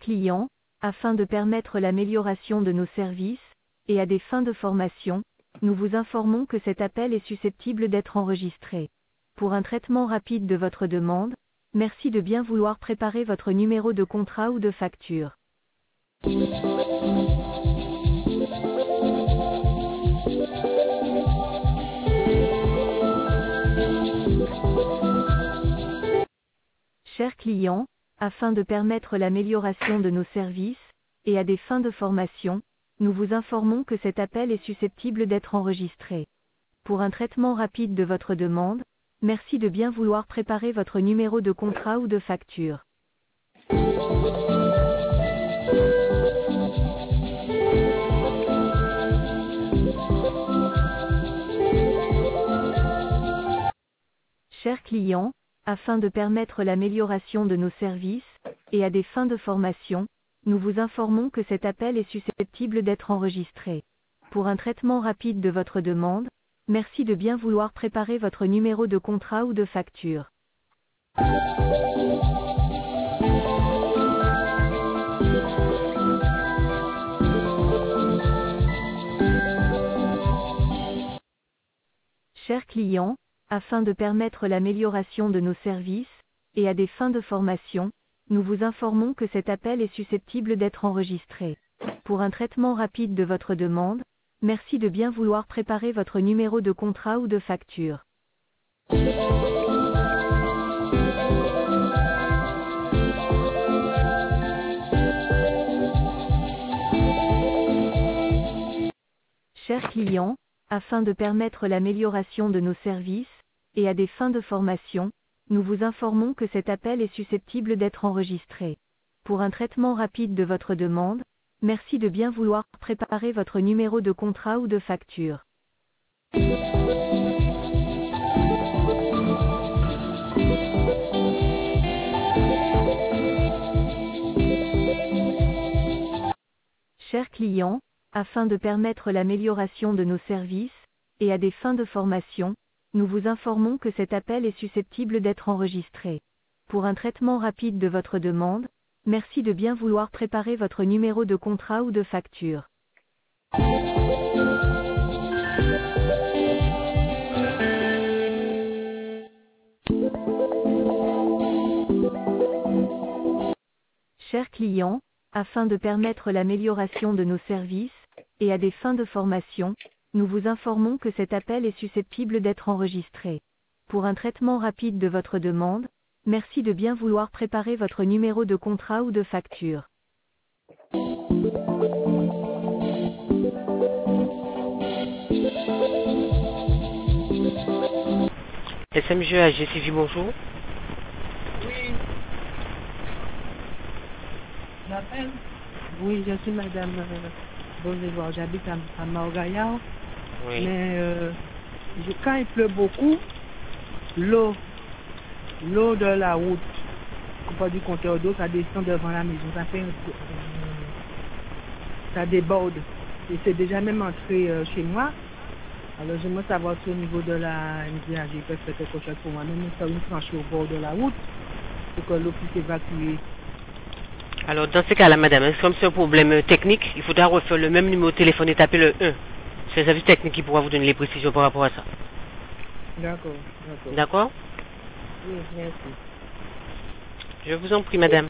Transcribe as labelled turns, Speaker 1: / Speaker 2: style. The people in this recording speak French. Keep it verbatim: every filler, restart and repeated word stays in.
Speaker 1: client, afin de permettre l'amélioration de nos services, et à des fins de formation, nous vous informons que cet appel est susceptible d'être enregistré. Pour un traitement rapide de votre demande, merci de bien vouloir préparer votre numéro de contrat ou de facture. Chers clients, afin de permettre l'amélioration de nos services, et à des fins de formation, nous vous informons que cet appel est susceptible d'être enregistré. Pour un traitement rapide de votre demande, merci de bien vouloir préparer votre numéro de contrat ou de facture. Chers clients, afin de permettre l'amélioration de nos services, et à des fins de formation, nous vous informons que cet appel est susceptible d'être enregistré. Pour un traitement rapide de votre demande, merci de bien vouloir préparer votre numéro de contrat ou de facture. Chers clients, afin de permettre l'amélioration de nos services, et à des fins de formation, nous vous informons que cet appel est susceptible d'être enregistré. Pour un traitement rapide de votre demande, merci de bien vouloir préparer votre numéro de contrat ou de facture. Chers clients, afin de permettre l'amélioration de nos services, et à des fins de formation, nous vous informons que cet appel est susceptible d'être enregistré. Pour un traitement rapide de votre demande, merci de bien vouloir préparer votre numéro de contrat ou de facture. Chers clients, afin de permettre l'amélioration de nos services, et à des fins de formation, nous vous informons que cet appel est susceptible d'être enregistré. Pour un traitement rapide de votre demande, merci de bien vouloir préparer votre numéro de contrat ou de facture. Chers clients, afin de permettre l'amélioration de nos services, et à des fins de formation, nous vous informons que cet appel est susceptible d'être enregistré. Pour un traitement rapide de votre demande, merci de bien vouloir préparer votre numéro de contrat ou de facture.
Speaker 2: S M G A G C V, bonjour.
Speaker 3: Oui. J'appelle. Oui, je suis madame euh, Bonnevoir. J'habite à, à Maugaya.
Speaker 2: Oui.
Speaker 3: Mais euh, je, quand il pleut beaucoup, l'eau, l'eau de la route, pas du compteur d'eau, ça descend devant la maison. Ça fait, euh, ça déborde. Et c'est déjà même entré euh, chez moi. Alors j'aimerais savoir si au niveau de la M D A G peut faire quelque chose pour moi. Même faire une tranchée au bord de la route pour que l'eau puisse évacuer.
Speaker 2: Alors dans ce cas-là, madame, comme c'est un problème technique, il faudra refaire le même numéro de téléphone et taper le un. C'est un service technique qui pourra vous donner les précisions par rapport à ça.
Speaker 3: D'accord, d'accord.
Speaker 2: D'accord?
Speaker 3: Oui, merci.
Speaker 2: Je vous en prie, madame.